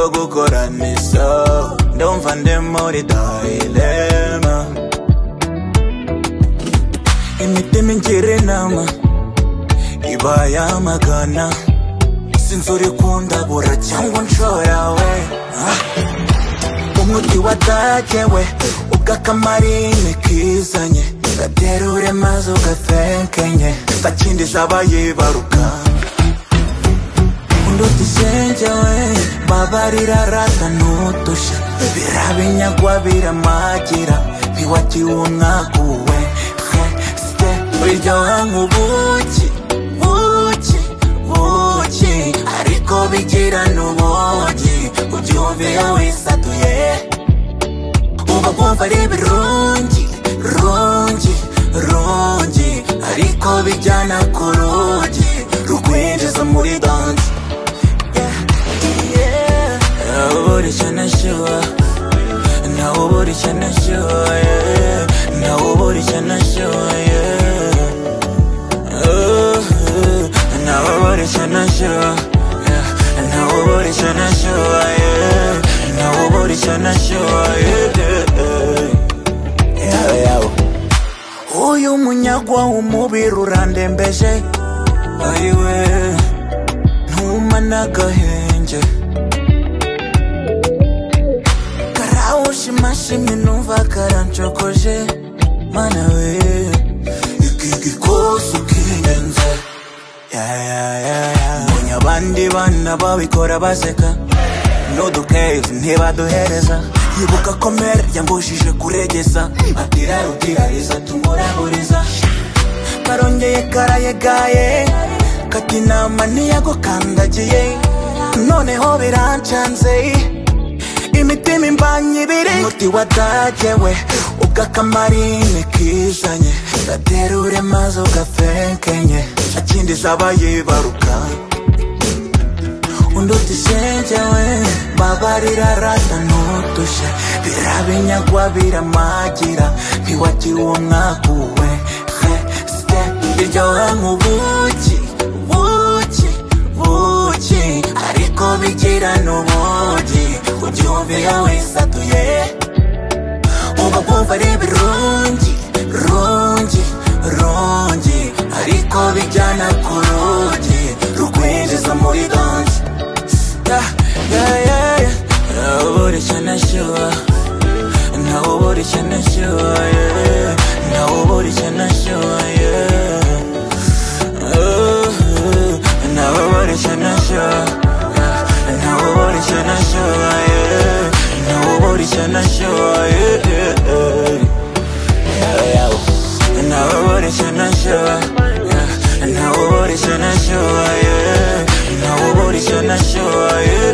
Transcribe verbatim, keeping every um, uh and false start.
yo gukoranisa ndumva ndi muri dilema imitima ingira inama iba yamagana sinzi uri kundabura cyangwa nshora we umuti watagewe ubw'akamarine kizanye gaterure maze ugafenkenye sakindi zabayibaruka unduti shenjewe babarira rata nutusha birabinyagwa biramagira biwagiwe umwaguwe ste biryoha nk'ubuki buki buki ariko bigira n'ubugi ubyumviye wisatuye uba bwumva ari ibirungi rungi rungi ariko bijyana ku rugi rukwinjiza muri danse nawuburishya nashyuha nawuburishya nashyuha nawuburishya nashyuha nawuburishya nashyuha nawuburishya nashyuha nawuburishya nashyuha uyu munyagwa w'umubiri urandembeje ariwe ntuma n'agahenge karawushimashimye numva karancokoje mana we iki gikosi ukinenze mbonye abandi bana babikora baseka n'udukeve ntibaduhereza yibuka ko mere yambujije kuregeza atira rutirariza tumuraburiza karongeye karayegaye kati inama ntiyagukandagiye noneho birancanze imitima imbanye ibiri umuti watagewe ubw'akamarine kizanye gaterure maze ugafenkenye akindi zabayibaruka unduti shenjewe babarira rata nutusha birabinyagwa biramagira biwagiwe umwaguwe ste biryoha nk'ubuki buki buki ariko bigira n'ubugi ubyumviye wisatuye uba bwumva ari ibirungi rungi rungi ariko bijyana ku rugi rukwinjiza muri danse nawuburishya nashyuha nawuburishya nashyuha nawuburishya nashyuha nawuburishya nashyuha nawuburishya nashyuha nawuburishya nashyuha nawuburishya nashyuha nawuburishya nashyuha nawuburishya nashyuha